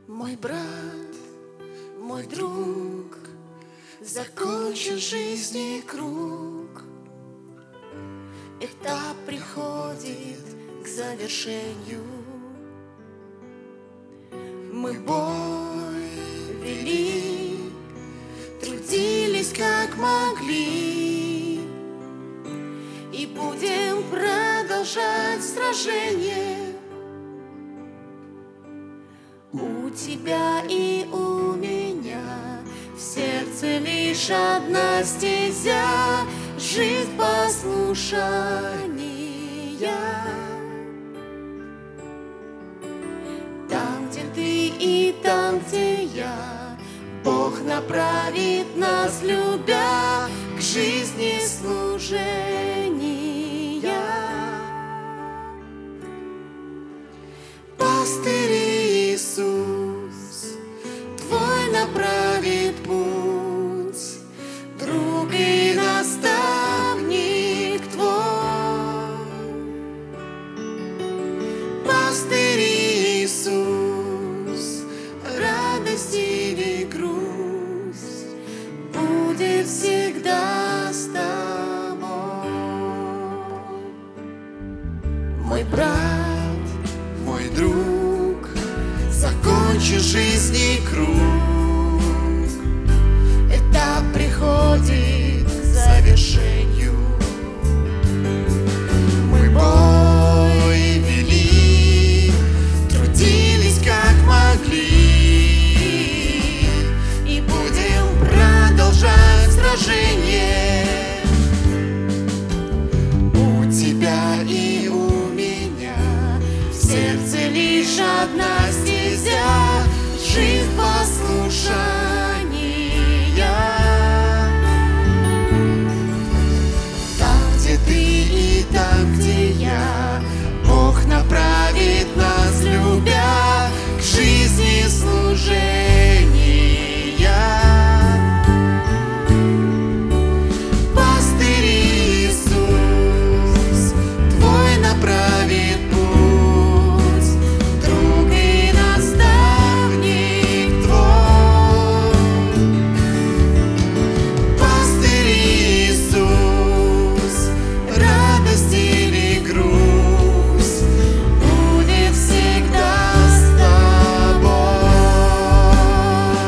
Мой брат, мой друг, закончен жизни круг. Этап приходит к завершению. Мы бой вели, трудились как могли, и будем продолжать сражение. У тебя и у меня в сердце лишь одна стезя, жизнь послушания. Там, где ты и там, где я, Бог направит нас, любя, к жизни служения. Пастырь Иисус твой направит путь, друг и наставник твой. Пастырь Иисус, радость или грусть будет всегда с тобой. Мой брат, мой друг, закончи жизни круг. Этап приходит к завершению. Мы бой вели, трудились как могли, и будем продолжать сражение. У тебя и у меня в сердце лишь одна стезя, жизнь послушания. Там, где ты и там, где я, Бог направит нас, любя, к жизни служения. Пастырь Иисус твой направит путь, друг и наставник твой. Пастырь Иисус, радость или грусть будет всегда с тобой.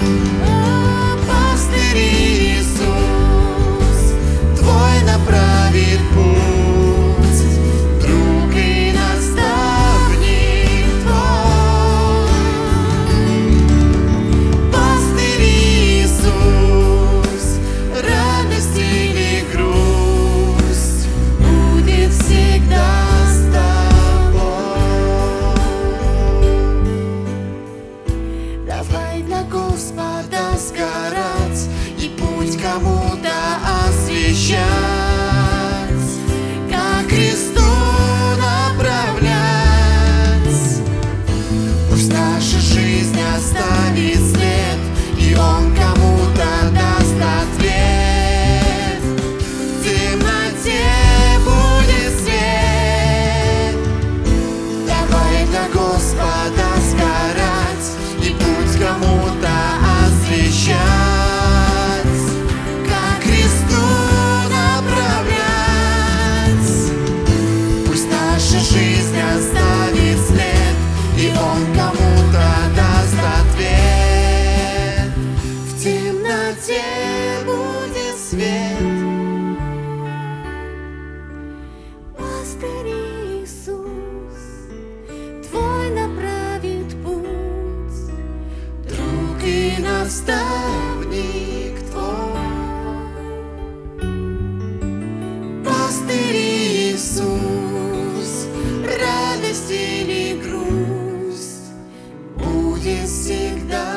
Пастырь Иисус твой направит путь, друг и наставник твой. Пастырь Иисус, радость или грусть будет всегда с тобой. Давай для Господа сгорать и путь кому-то освещать, как Христу направлять. Пусть наша жизнь оставит след, и Он кому-то даст ответ. В темноте будет свет. Давай для Господа сгорать и путь кому-то освещать, как Христу направлять. Пусть наша жизнь оставит след, и Он кому-то даст ответ. В темноте будет свет. Пастырь Иисус твой направит путь, друг и наставник твой. Пастырь Иисус, радость или грусть будет всегда